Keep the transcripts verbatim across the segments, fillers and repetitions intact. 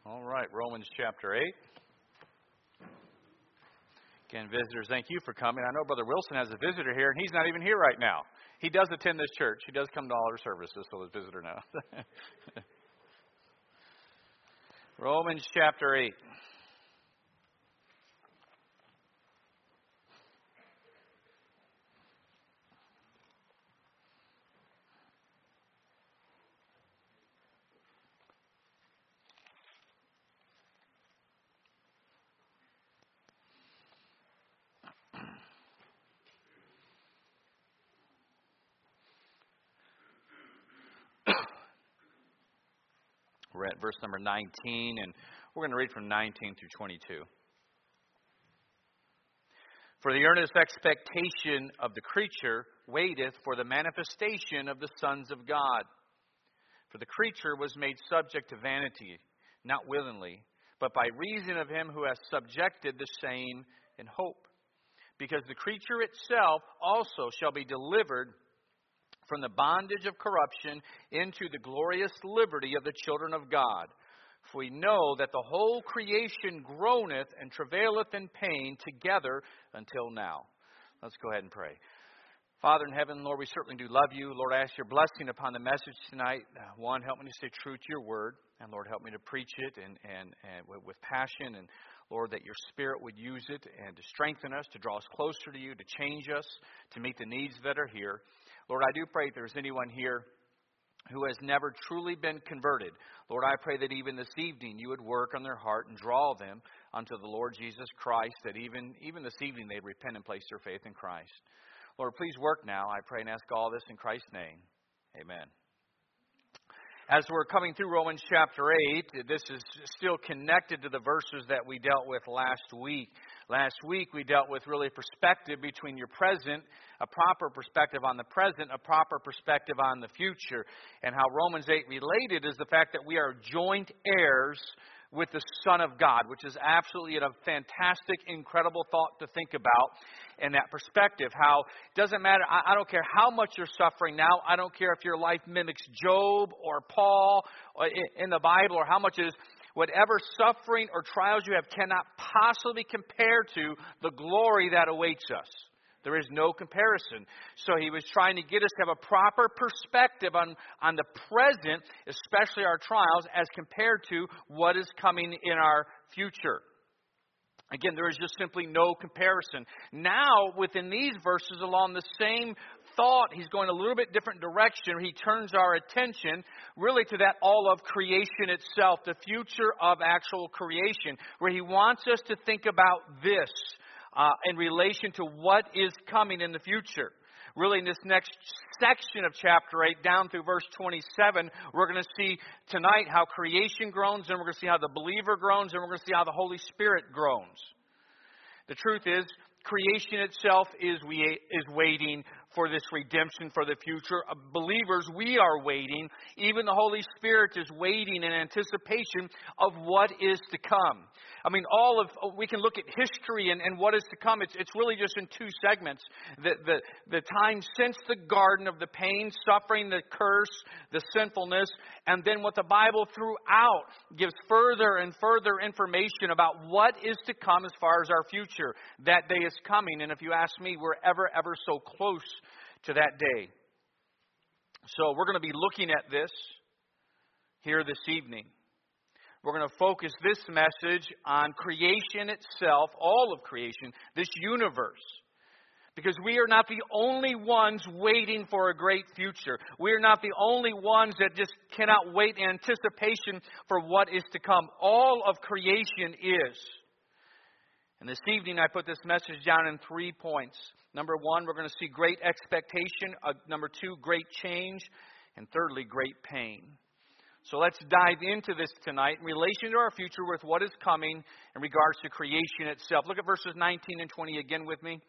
All right, Romans chapter eight. Again, visitors, thank you for coming. I know Brother Wilson has a visitor here, and he's not even here right now. He does attend this church. He does come to all our services, so his visitor now. Romans chapter eight. We're at verse number nineteen, and we're going to read from nineteen through twenty-two. For the earnest expectation of the creature waiteth for the manifestation of the sons of God. For the creature was made subject to vanity, not willingly, but by reason of him who has subjected the same in hope. Because the creature itself also shall be delivered from the bondage of corruption into the glorious liberty of the children of God. For we know that the whole creation groaneth and travaileth in pain together until now. Let's go ahead and pray. Father in heaven, Lord, we certainly do love you. Lord, I ask your blessing upon the message tonight. One, help me to stay true to your word. And Lord, help me to preach it and, and, and with passion. And Lord, that your Spirit would use it and to strengthen us, to draw us closer to you, to change us, to meet the needs that are here. Lord, I do pray if there's anyone here who has never truly been converted, Lord, I pray that even this evening you would work on their heart and draw them unto the Lord Jesus Christ, that even, even this evening they'd repent and place their faith in Christ. Lord, please work now. I pray and ask all this in Christ's name. Amen. As we're coming through Romans chapter eight, this is still connected to the verses that we dealt with last week. Last week we dealt with really perspective between your present, a proper perspective on the present, a proper perspective on the future. And how Romans eight related is the fact that we are joint heirs with the Son of God, which is absolutely a fantastic, incredible thought to think about in that perspective. How it doesn't matter, I, I don't care how much you're suffering now. I don't care if your life mimics Job or Paul or in, in the Bible, or how much it is. Whatever suffering or trials you have cannot possibly compare to the glory that awaits us. There is no comparison. So he was trying to get us to have a proper perspective on, on the present, especially our trials, as compared to what is coming in our future. Again, there is just simply no comparison. Now, within these verses, along the same thought, he's going a little bit different direction. He turns our attention really to that all of creation itself, the future of actual creation, where he wants us to think about this uh, in relation to what is coming in the future. Really, in this next section of chapter eight, down through verse twenty-seven, we're going to see tonight how creation groans, and we're going to see how the believer groans, and we're going to see how the Holy Spirit groans. The truth is, creation itself is we is waiting for this redemption for the future. Believers, we are waiting. Even the Holy Spirit is waiting in anticipation of what is to come. I mean, all of we can look at history and, and what is to come. It's it's really just in two segments. The, the, the time since the garden of the pain, suffering, the curse, the sinfulness, and then what the Bible throughout gives further and further information about what is to come as far as our future. That day is coming, and if you ask me, we're ever, ever so close to that day. So we're going to be looking at this here this evening. We're going to focus this message on creation itself, all of creation, this universe. Because we are not the only ones waiting for a great future. We are not the only ones that just cannot wait in anticipation for what is to come. All of creation is. And this evening I put this message down in three points. Number one, we're going to see great expectation. Uh, number two, great change. And thirdly, great pain. So let's dive into this tonight in relation to our future with what is coming in regards to creation itself. Look at verses nineteen and twenty again with me.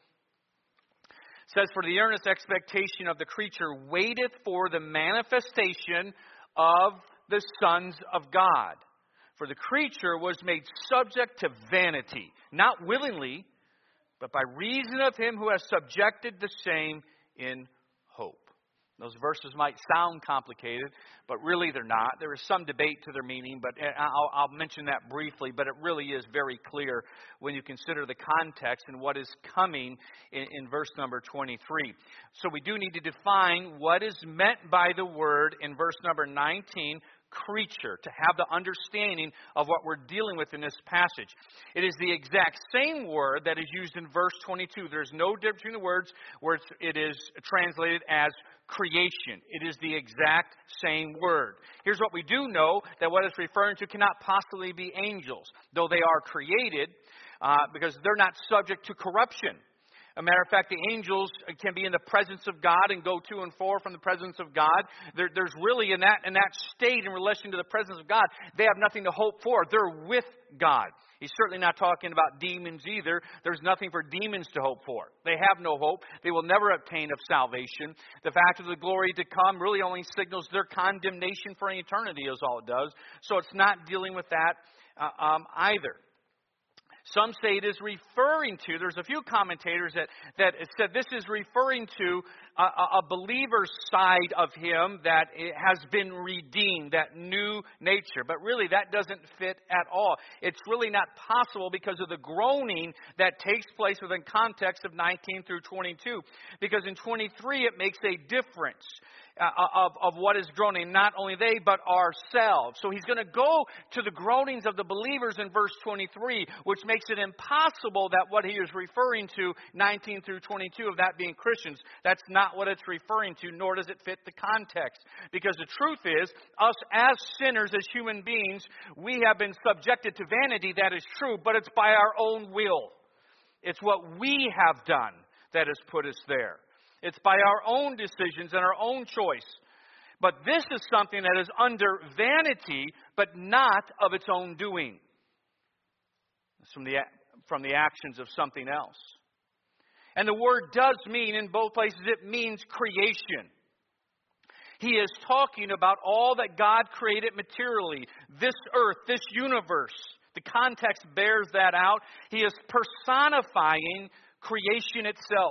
It says, for the earnest expectation of the creature waiteth for the manifestation of the sons of God. For the creature was made subject to vanity, not willingly, but by reason of him who has subjected the same in hope. Those verses might sound complicated, but really they're not. There is some debate to their meaning, but I'll, I'll mention that briefly. But it really is very clear when you consider the context and what is coming in, in verse number twenty-three. So we do need to define what is meant by the word in verse number nineteen, creature, to have the understanding of what we're dealing with in this passage. It is the exact same word that is used in verse twenty-two. There's no difference between the words where it's, it is translated as creation. It is the exact same word. Here's what we do know, that what it's referring to cannot possibly be angels, though they are created, uh, because they're not subject to corruption. A matter of fact, the angels can be in the presence of God and go to and fro from the presence of God. There, there's really in that in that state in relation to the presence of God, they have nothing to hope for. They're with God. He's certainly not talking about demons either. There's nothing for demons to hope for. They have no hope. They will never obtain of salvation. The fact of the glory to come really only signals their condemnation for eternity is all it does. So it's not dealing with that uh, um, either. Some say it is referring to, there's a few commentators that, that said this is referring to a, a believer's side of him that it has been redeemed, that new nature. But really that doesn't fit at all. It's really not possible because of the groaning that takes place within context of nineteen through twenty-two. Because in twenty-three it makes a difference. Uh, of, of what is groaning, not only they, but ourselves. So he's going to go to the groanings of the believers in verse twenty-three, which makes it impossible that what he is referring to, nineteen through twenty-two, of that being Christians, that's not what it's referring to, nor does it fit the context. Because the truth is, us as sinners, as human beings, we have been subjected to vanity, that is true, but it's by our own will. It's what we have done that has put us there. It's by our own decisions and our own choice. But this is something that is under vanity, but not of its own doing. It's from the, from the actions of something else. And the word does mean, in both places, it means creation. He is talking about all that God created materially. This earth, this universe. The context bears that out. He is personifying creation itself.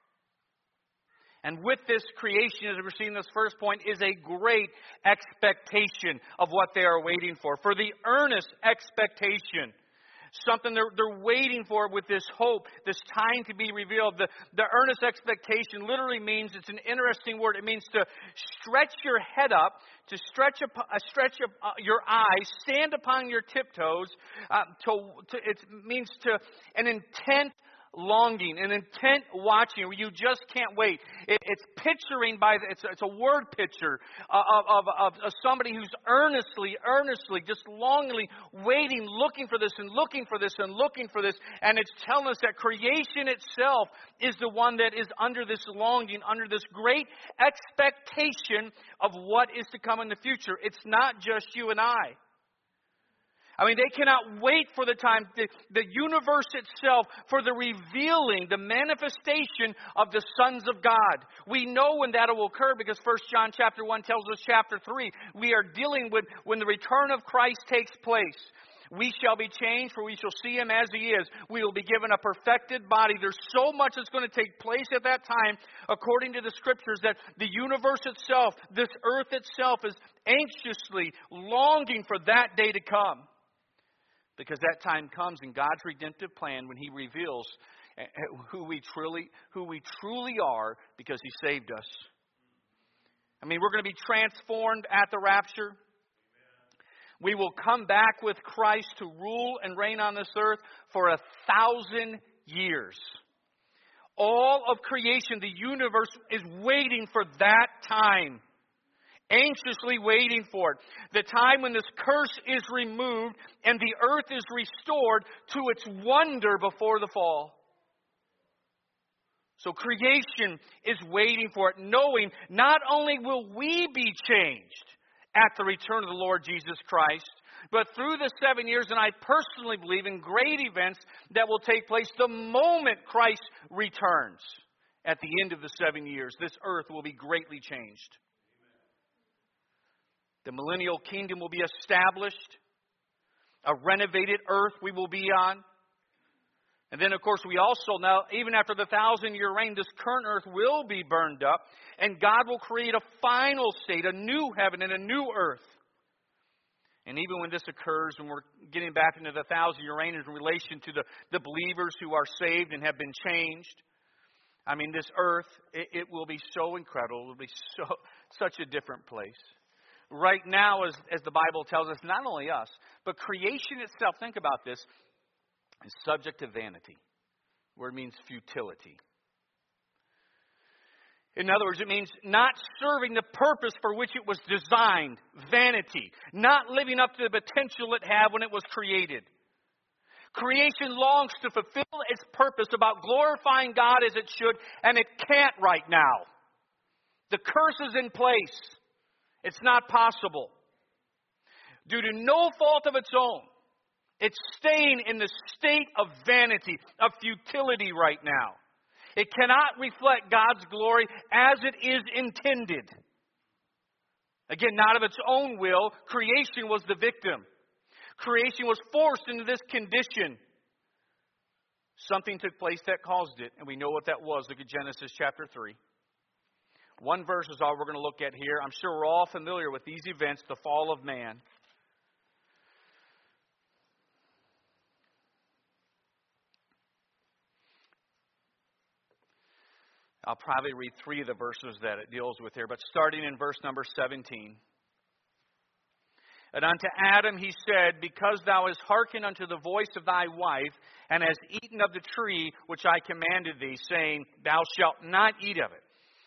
And with this creation, as we're seeing this first point, is a great expectation of what they are waiting for. For the earnest expectation. Something they're, they're waiting for with this hope, this time to be revealed. The, the earnest expectation literally means, it's an interesting word, it means to stretch your head up, to stretch up, uh, stretch up, uh, your eyes, stand upon your tiptoes. Uh, to, to, it means to an intent longing, an intent watching, where you just can't wait. It, it's picturing by the, it's, it's a word picture of, of, of, of somebody who's earnestly, earnestly, just longingly waiting, looking for this and looking for this and looking for this. And it's telling us that creation itself is the one that is under this longing, under this great expectation of what is to come in the future. It's not just you and I. I mean, they cannot wait for the time, the, the universe itself, for the revealing, the manifestation of the sons of God. We know when that will occur because First John chapter one tells us chapter three. We are dealing with when the return of Christ takes place. We shall be changed, for we shall see him as he is. We will be given a perfected body. There's so much that's going to take place at that time, according to the scriptures, that the universe itself, this earth itself, is anxiously longing for that day to come. Because that time comes in God's redemptive plan when he reveals who we truly, who we truly are because he saved us. I mean, we're going to be transformed at the rapture. We will come back with Christ to rule and reign on this earth for a thousand years. All of creation, the universe, is waiting for that time. Anxiously waiting for it. The time when this curse is removed and the earth is restored to its wonder before the fall. So creation is waiting for it, knowing not only will we be changed at the return of the Lord Jesus Christ, but through the seven years, and I personally believe in great events that will take place the moment Christ returns. At the end of the seven years, this earth will be greatly changed. The millennial kingdom will be established. A renovated earth we will be on. And then, of course, we also know, even after the thousand-year reign, this current earth will be burned up, and God will create a final state, a new heaven and a new earth. And even when this occurs, and we're getting back into the thousand-year reign in relation to the, the believers who are saved and have been changed, I mean, this earth, it, it will be so incredible. It will be so such a different place. Right now, as, as the Bible tells us, not only us, but creation itself, think about this, is subject to vanity. Word means futility. In other words, it means not serving the purpose for which it was designed. Vanity. Not living up to the potential it had when it was created. Creation longs to fulfill its purpose about glorifying God as it should, and it can't right now. The curse is in place. It's not possible. Due to no fault of its own, it's staying in the state of vanity, of futility right now. It cannot reflect God's glory as it is intended. Again, not of its own will. Creation was the victim. Creation was forced into this condition. Something took place that caused it, and we know what that was. Look at Genesis chapter three. One verse is all we're going to look at here. I'm sure we're all familiar with these events, the fall of man. I'll probably read three of the verses that it deals with here, but starting in verse number seventeen. And unto Adam he said, because thou hast hearkened unto the voice of thy wife, and hast eaten of the tree which I commanded thee, saying, thou shalt not eat of it.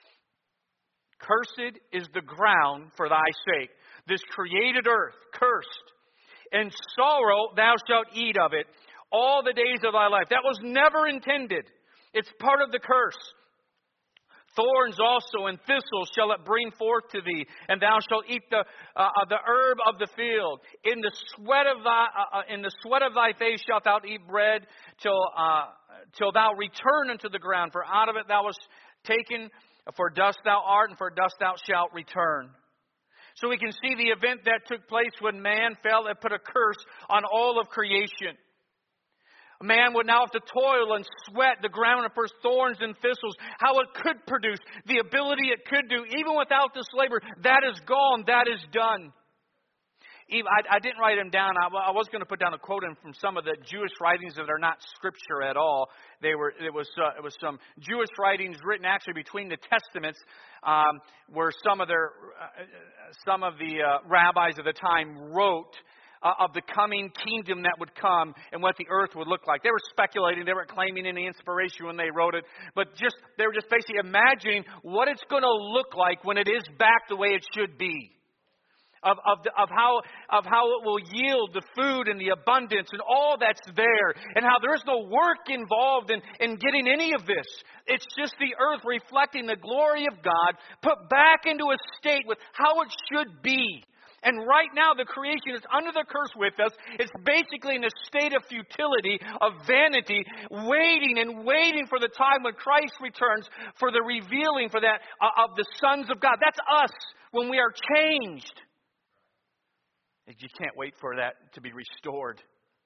Cursed is the ground for thy sake, this created earth, cursed. In sorrow thou shalt eat of it all the days of thy life. That was never intended. It's part of the curse. Thorns also and thistles shall it bring forth to thee, and thou shalt eat the uh, the herb of the field. In the sweat of thy uh, in the sweat of thy face shalt thou eat bread till uh, till thou return unto the ground. For out of it thou wast taken, for dust thou art, and for dust thou shalt return. So we can see the event that took place when man fell and put a curse on all of creation. Man would now have to toil and sweat the ground for thorns and thistles. How it could produce, the ability it could do, even without this labor, that is gone, that is done. I, I didn't write them down. I, I was going to put down a quote in from some of the Jewish writings that are not scripture at all. They were it was uh, it was some Jewish writings written actually between the Testaments, um, where some of their uh, some of the uh, rabbis of the time wrote Uh, of the coming kingdom that would come and what the earth would look like. They were speculating. They weren't claiming any inspiration when they wrote it. But just they were just basically imagining what it's going to look like when it is back the way it should be. Of, of, the, of, how, of how it will yield the food and the abundance and all that's there. And how there is no work involved in, in getting any of this. It's just the earth reflecting the glory of God put back into a state with how it should be. And right now, the creation is under the curse with us. It's basically in a state of futility, of vanity, waiting and waiting for the time when Christ returns for the revealing for that uh, of the sons of God. That's us when we are changed. You can't wait for that to be restored.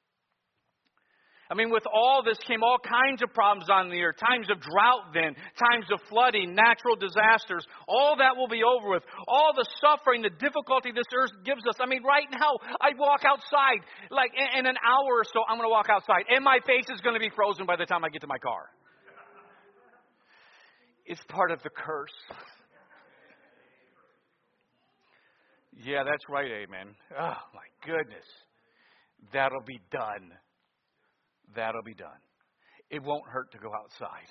I mean, with all this came all kinds of problems on the earth. Times of drought then, times of flooding, natural disasters. All that will be over with. All the suffering, the difficulty this earth gives us. I mean, right now, I walk outside. Like in, in an hour or so, I'm going to walk outside. And my face is going to be frozen by the time I get to my car. It's part of the curse. Yeah, that's right, amen. Oh, my goodness. That'll be done. That'll be done. It won't hurt to go outside.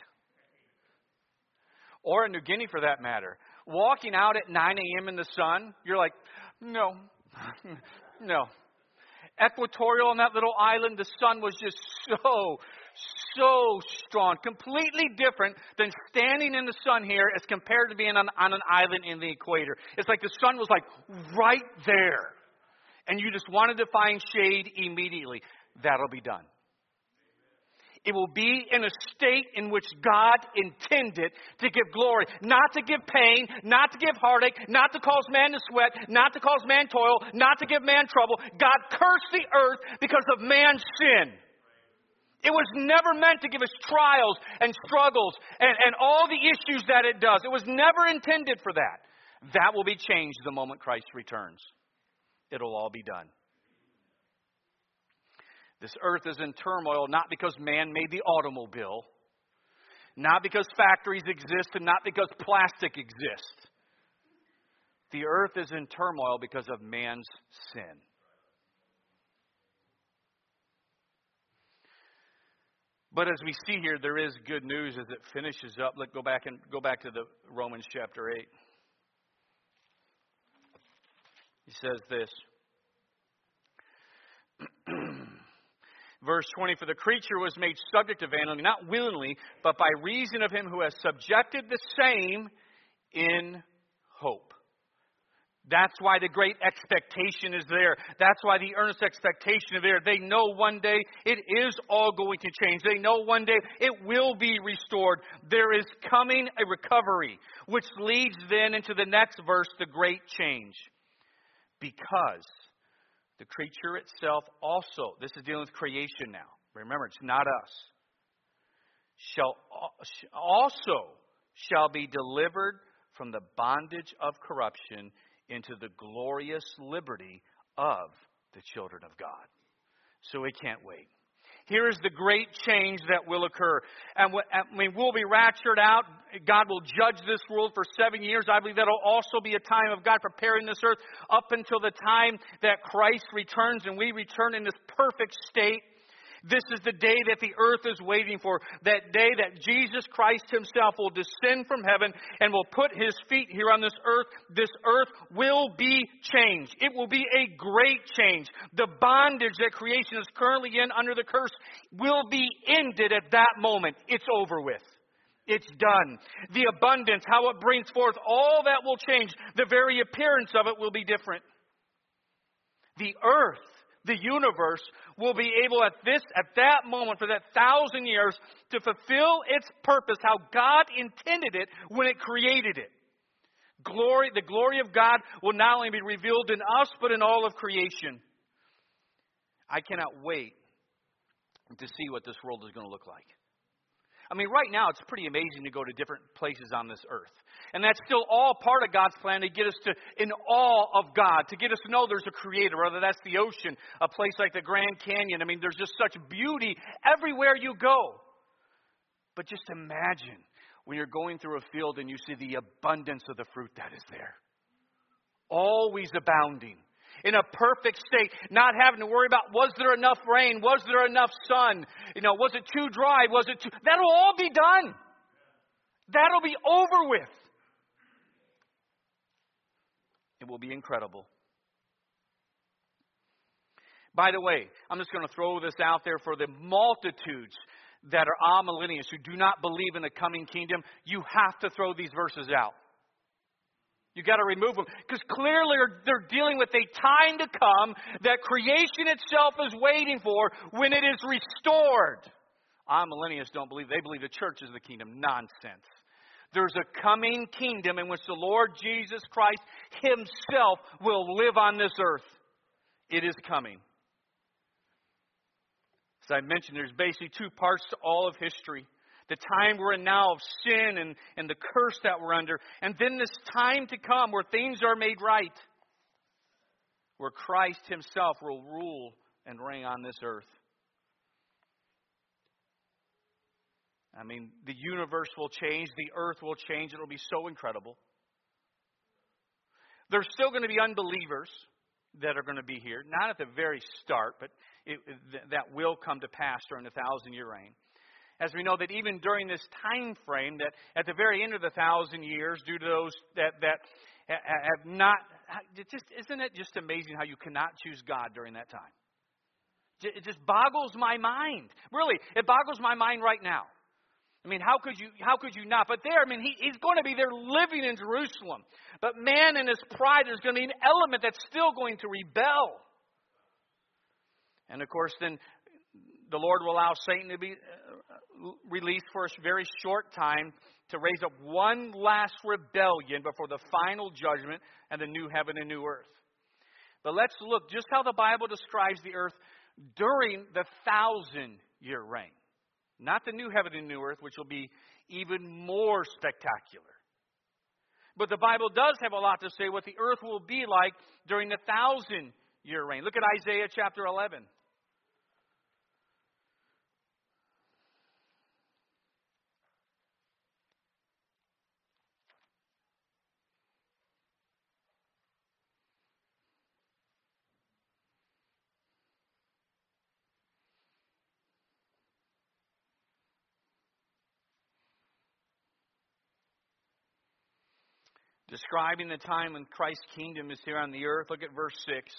Or in New Guinea, for that matter. Walking out at nine a.m. in the sun, you're like, no, no. Equatorial on that little island, the sun was just so, so strong. Completely different than standing in the sun here as compared to being on, on an island in the equator. It's like the sun was like right there. And you just wanted to find shade immediately. That'll be done. It will be in a state in which God intended to give glory. Not to give pain, not to give heartache, not to cause man to sweat, not to cause man toil, not to give man trouble. God cursed the earth because of man's sin. It was never meant to give us trials and struggles and, and all the issues that it does. It was never intended for that. That will be changed the moment Christ returns. It'll all be done. This earth is in turmoil not because man made the automobile, not because factories exist, and not because plastic exists. The earth is in turmoil because of man's sin. But as we see here, there is good news as it finishes up. Let's go back and go back to the Romans chapter eight. He says this. Verse twenty, for the creature was made subject to vanity, not willingly, but by reason of him who has subjected the same in hope. That's why the great expectation is there. That's why the earnest expectation is there. They know one day it is all going to change. They know one day it will be restored. There is coming a recovery, which leads then into the next verse, the great change. Because the creature itself also, this is dealing with creation now. Remember, it's not us. Shall also shall be delivered from the bondage of corruption into the glorious liberty of the children of God. So we can't wait. Here is the great change that will occur. And we will be raptured out. God will judge this world for seven years. I believe that will also be a time of God preparing this earth up until the time that Christ returns and we return in this perfect state. This is the day that the earth is waiting for. That day that Jesus Christ himself will descend from heaven and will put his feet here on this earth. This earth will be changed. It will be a great change. The bondage that creation is currently in under the curse will be ended at that moment. It's over with. It's done. The abundance, how it brings forth, all that will change. The very appearance of it will be different. The earth, the universe, will be able at this, at that moment, for that thousand years, to fulfill its purpose, how God intended it when it created it. Glory, the glory of God will not only be revealed in us, but in all of creation. I cannot wait to see what this world is going to look like. I mean, right now, it's pretty amazing to go to different places on this earth. And that's still all part of God's plan to get us to in awe of God, to get us to know there's a creator, whether that's the ocean, a place like the Grand Canyon. I mean, there's just such beauty everywhere you go. But just imagine when you're going through a field and you see the abundance of the fruit that is there. Always abounding. In a perfect state, not having to worry about, was there enough rain? Was there enough sun? You know, was it too dry? Was it too... That'll all be done. That'll be over with. It will be incredible. By the way, I'm just going to throw this out there for the multitudes that are amillennialists who do not believe in the coming kingdom. You have to throw these verses out. You've got to remove them. Because clearly they're dealing with a time to come that creation itself is waiting for when it is restored. Amillennialists don't believe. They believe the church is the kingdom. Nonsense. There's a coming kingdom in which the Lord Jesus Christ himself will live on this earth. It is coming. As I mentioned, there's basically two parts to all of history. The time we're in now of sin and, and the curse that we're under. And then this time to come where things are made right. Where Christ himself will rule and reign on this earth. I mean, the universe will change. The earth will change. It will be so incredible. There's still going to be unbelievers that are going to be here. Not at the very start, but it, that will come to pass during the thousand-year reign. As we know that even during this time frame, that at the very end of the thousand years, due to those that, that have not, it just isn't it just amazing how you cannot choose God during that time? It just boggles my mind. Really, it boggles my mind right now. I mean, how could you how could you not? But there, I mean, he, he's going to be there living in Jerusalem. But man in his pride, there's going to be an element that's still going to rebel. And of course, then the Lord will allow Satan to be released for a very short time to raise up one last rebellion before the final judgment and the new heaven and new earth. But let's look just how the Bible describes the earth during the thousand year reign. Not the new heaven and new earth, which will be even more spectacular. But the Bible does have a lot to say what the earth will be like during the thousand year reign. Look at Isaiah chapter eleven. Describing the time when Christ's kingdom is here on the earth. Look at verse six.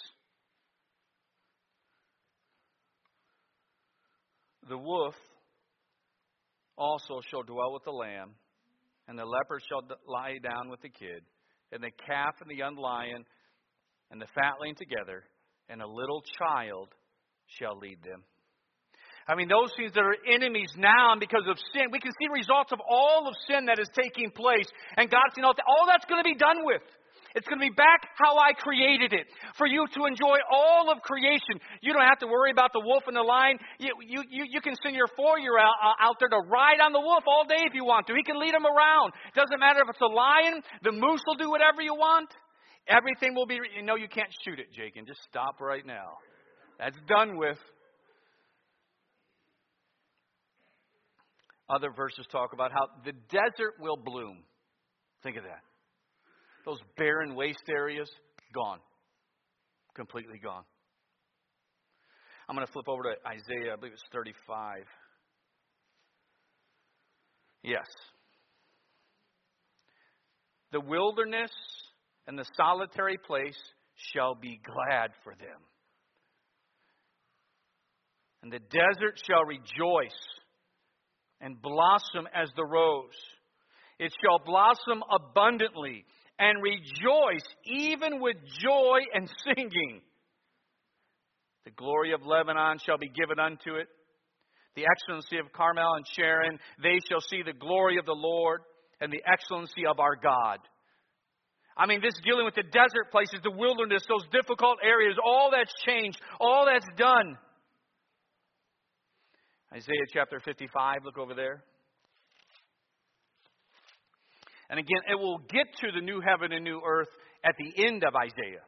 The wolf also shall dwell with the lamb, and the leopard shall lie down with the kid, and the calf and the young lion and the fatling together, and a little child shall lead them. I mean, those things that are enemies now, and because of sin, we can see results of all of sin that is taking place. And God's saying, all that's going to be done with. It's going to be back how I created it. For you to enjoy all of creation. You don't have to worry about the wolf and the lion. You, you, you, you can send your four-year-old out, out there to ride on the wolf all day if you want to. He can lead him around. Doesn't matter if it's a lion. The moose will do whatever you want. Everything will be... You know, you can't shoot it, Jake, and just stop right now. That's done with. Other verses talk about how the desert will bloom. Think of that. Those barren waste areas, gone. Completely gone. I'm going to flip over to Isaiah, I believe it's thirty-five. Yes. The wilderness and the solitary place shall be glad for them. And the desert shall rejoice and blossom as the rose. It shall blossom abundantly and rejoice even with joy and singing. The glory of Lebanon shall be given unto it. The excellency of Carmel and Sharon. They shall see the glory of the Lord and the excellency of our God. I mean, this dealing with the desert places, the wilderness, those difficult areas, all that's changed, all that's done. Isaiah chapter fifty-five, look over there. And again, it will get to the new heaven and new earth at the end of Isaiah.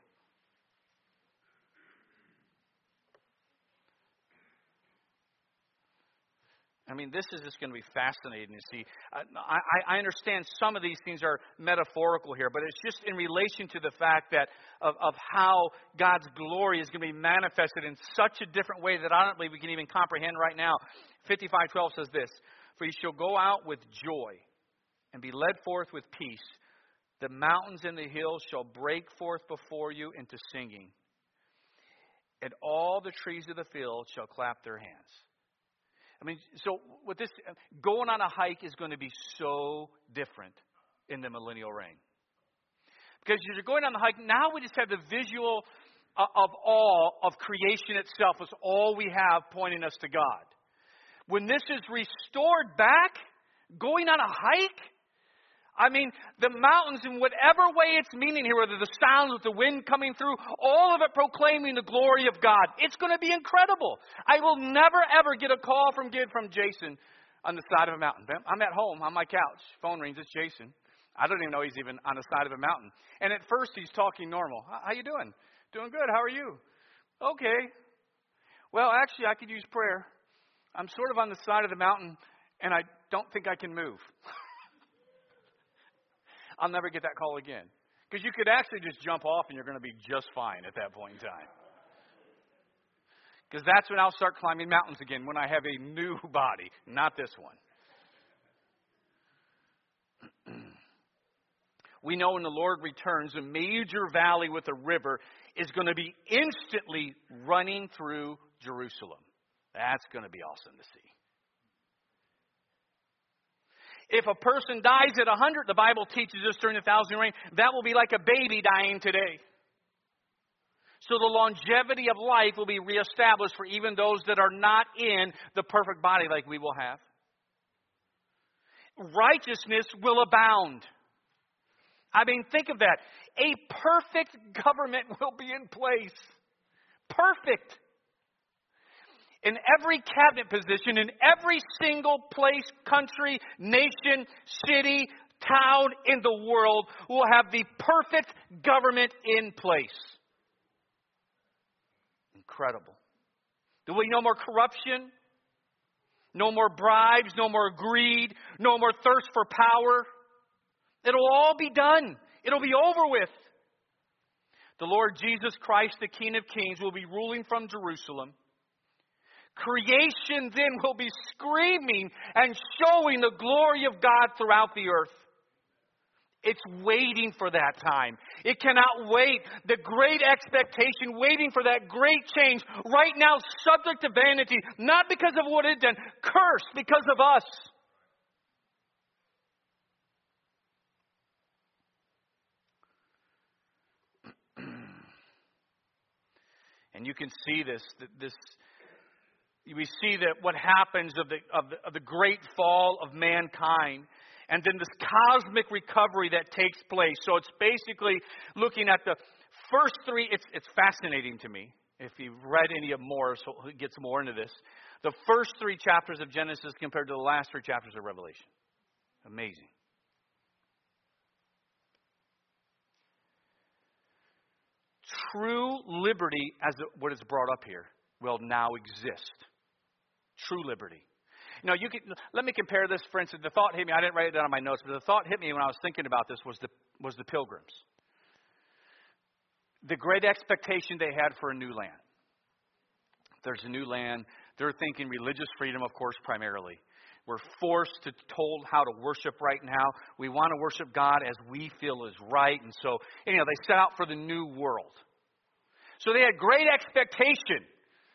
I mean, this is just going to be fascinating to see. I, I, I understand some of these things are metaphorical here, but it's just in relation to the fact that of, of how God's glory is going to be manifested in such a different way that I don't believe we can even comprehend right now. fifty-five twelve says this, "For you shall go out with joy and be led forth with peace. The mountains and the hills shall break forth before you into singing, and all the trees of the field shall clap their hands." I mean, so with this, going on a hike is going to be so different in the millennial reign. Because as you're going on the hike, now we just have the visual of all of creation itself. It's all we have pointing us to God. When this is restored back, going on a hike, I mean, the mountains in whatever way it's meaning here, whether the sounds with the wind coming through, all of it proclaiming the glory of God. It's going to be incredible. I will never, ever get a call from from Jason on the side of a mountain. I'm at home on my couch. Phone rings. It's Jason. I don't even know he's even on the side of a mountain. And at first he's talking normal. How you doing? Doing good. How are you? Okay. Well, actually, I could use prayer. I'm sort of on the side of the mountain, and I don't think I can move. I'll never get that call again. Because you could actually just jump off and you're going to be just fine at that point in time. Because that's when I'll start climbing mountains again, when I have a new body, not this one. We know when the Lord returns, a major valley with a river is going to be instantly running through Jerusalem. That's going to be awesome to see. If a person dies at one hundred, the Bible teaches us during the thousand year reign, that will be like a baby dying today. So the longevity of life will be reestablished for even those that are not in the perfect body like we will have. Righteousness will abound. I mean, think of that. A perfect government will be in place. Perfect. In every cabinet position, in every single place, country, nation, city, town in the world will have the perfect government in place. Incredible. There will be no more corruption, no more bribes, no more greed, no more thirst for power. It'll all be done. It'll be over with. The Lord Jesus Christ, the King of Kings, will be ruling from Jerusalem. Creation then will be screaming and showing the glory of God throughout the earth. It's waiting for that time. It cannot wait. The great expectation, waiting for that great change, right now subject to vanity, not because of what it done, cursed because of us. And you can see this, this we see that what happens of the, of the, of the great fall of mankind, and then this cosmic recovery that takes place. So it's basically looking at the first three. It's, it's fascinating to me. If you've read any of more, so it gets more into this. The first three chapters of Genesis compared to the last three chapters of Revelation. Amazing. True liberty, as what is brought up here, will now exist. True liberty. You know, you can, let me compare this. For instance, the thought hit me. I didn't write it down on my notes, but the thought hit me when I was thinking about this was the was the pilgrims. The great expectation they had for a new land. There's a new land. They're thinking religious freedom, of course, primarily. We're forced to told how to worship right now. We want to worship God as we feel is right, and so you know they set out for the new world. So they had great expectation.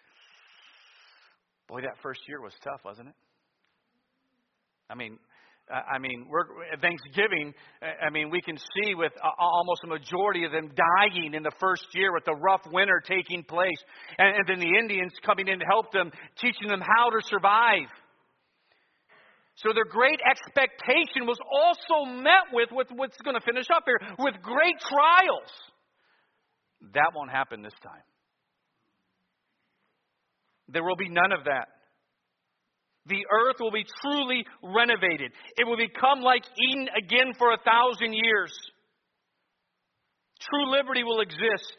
Boy, that first year was tough, wasn't it? I mean, I mean, we're, at Thanksgiving, I mean, we can see with almost a majority of them dying in the first year with the rough winter taking place. And, and then the Indians coming in to help them, teaching them how to survive. So their great expectation was also met with, with what's going to finish up here, with great trials. That won't happen this time. There will be none of that. The earth will be truly renovated. It will become like Eden again for a thousand years. True liberty will exist.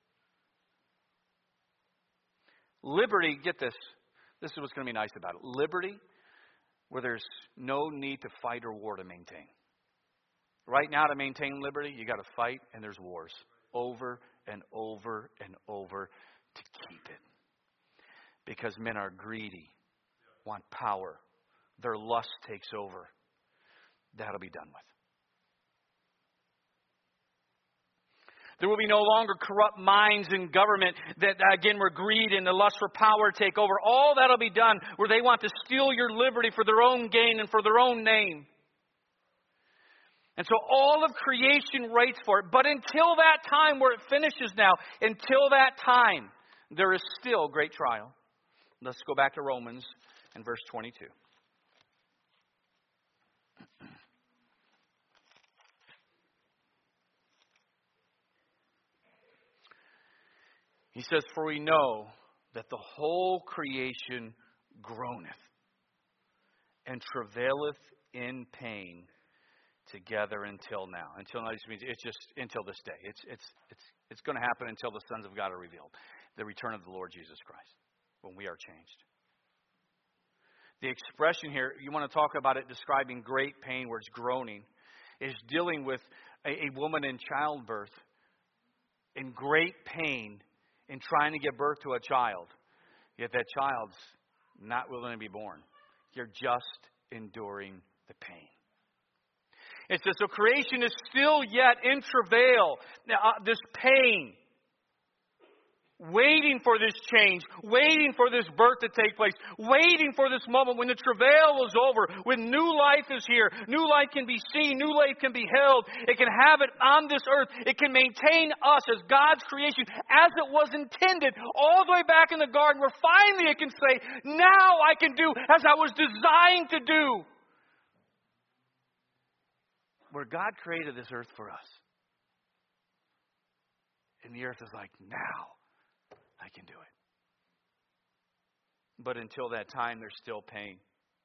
Liberty, get this. This is what's going to be nice about it. Liberty, where there's no need to fight or war to maintain. Right now, to maintain liberty, you got to fight, and there's wars over and over and over to keep it. Because men are greedy, want power. Their lust takes over. That'll be done with. There will be no longer corrupt minds in government that, again, where greed and the lust for power take over. All that'll be done where they want to steal your liberty for their own gain and for their own name. And so all of creation waits for it. But until that time where it finishes now, until that time, there is still great trial. Let's go back to Romans and verse twenty-two. He says, "For we know that the whole creation groaneth and travaileth in pain together until now." Until now just means it's just until this day. It's it's it's it's going to happen until the sons of God are revealed. The return of the Lord Jesus Christ, when we are changed. The expression here, you want to talk about it describing great pain where it's groaning, is dealing with a, a woman in childbirth in great pain in trying to give birth to a child. Yet that child's not willing to be born. You're just enduring the pain. It says, so creation is still yet in travail. Now, uh, this pain. Waiting for this change, waiting for this birth to take place, waiting for this moment when the travail is over, when new life is here, new life can be seen, new life can be held, it can have it on this earth, it can maintain us as God's creation as it was intended all the way back in the garden where finally it can say, now I can do as I was designed to do. Where God created this earth for us. And the earth is like, now I can do it. But until that time, there's still pain.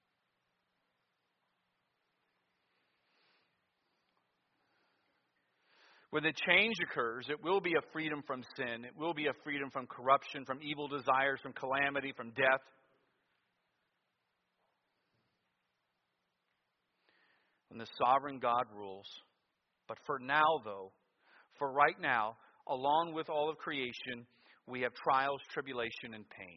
When the change occurs, it will be a freedom from sin. It will be a freedom from corruption, from evil desires, from calamity, from death. When the sovereign God rules. But for now, though, for right now, along with all of creation, we have trials, tribulation, and pain.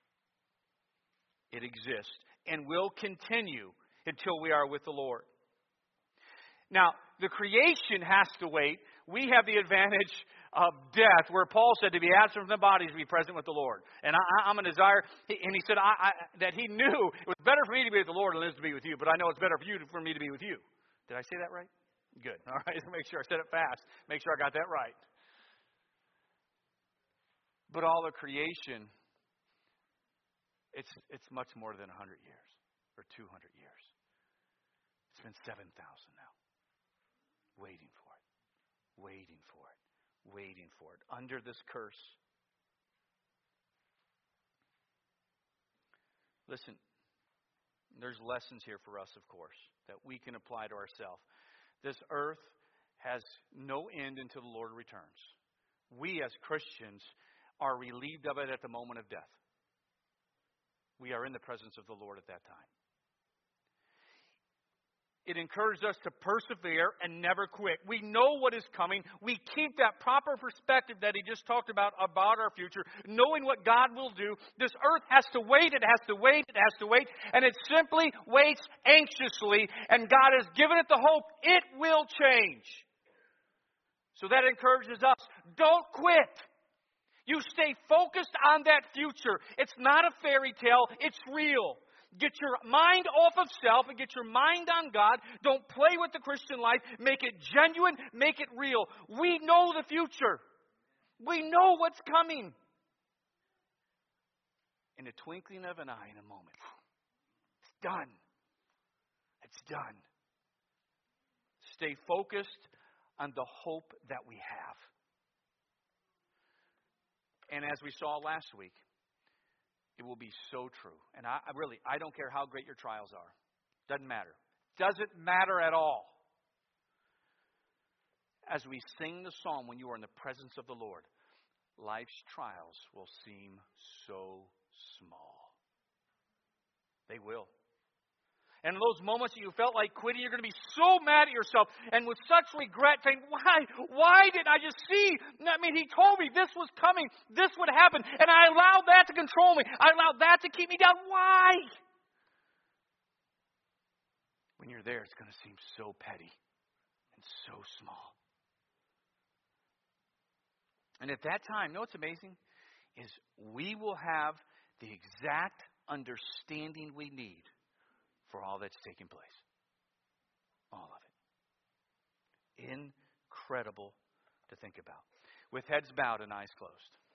It exists and will continue until we are with the Lord. Now, the creation has to wait. We have the advantage of death, where Paul said to be absent from the body is to be present with the Lord. And I, I'm a desire, and he said I, I, that he knew it was better for me to be with the Lord than it is to be with you, but I know it's better for you to, for me to be with you. Did I say that right? Good. All right, make sure I said it fast. Make sure I got that right. But all of creation, it's it's much more than one hundred years or two hundred years. It's been seven thousand now. Waiting for it. Waiting for it. Waiting for it. Under this curse. Listen, there's lessons here for us, of course, that we can apply to ourselves. This earth has no end until the Lord returns. We as Christians are relieved of it at the moment of death. We are in the presence of the Lord at that time. It encourages us to persevere and never quit. We know what is coming. We keep that proper perspective that he just talked about, about our future, knowing what God will do. This earth has to wait, it has to wait, it has to wait, and it simply waits anxiously, and God has given it the hope it will change. So that encourages us. Don't quit. You stay focused on that future. It's not a fairy tale, it's real. Get your mind off of self and get your mind on God. Don't play with the Christian life. Make it genuine. Make it real. We know the future. We know what's coming. In a twinkling of an eye, in a moment. It's done. It's done. Stay focused on the hope that we have. And as we saw last week, it will be so true. And I, I really, I don't care how great your trials are. Doesn't matter. Doesn't matter at all. As we sing the psalm, when you are in the presence of the Lord, life's trials will seem so small. They will. And in those moments that you felt like quitting, you're going to be so mad at yourself and with such regret saying, why? Why didn't I just see? I mean, he told me this was coming. This would happen. And I allowed that to control me. I allowed that to keep me down. Why? When you're there, it's going to seem so petty and so small. And at that time, you know what's amazing? Is we will have the exact understanding we need for all that's taking place. All of it. Incredible to think about. With heads bowed and eyes closed.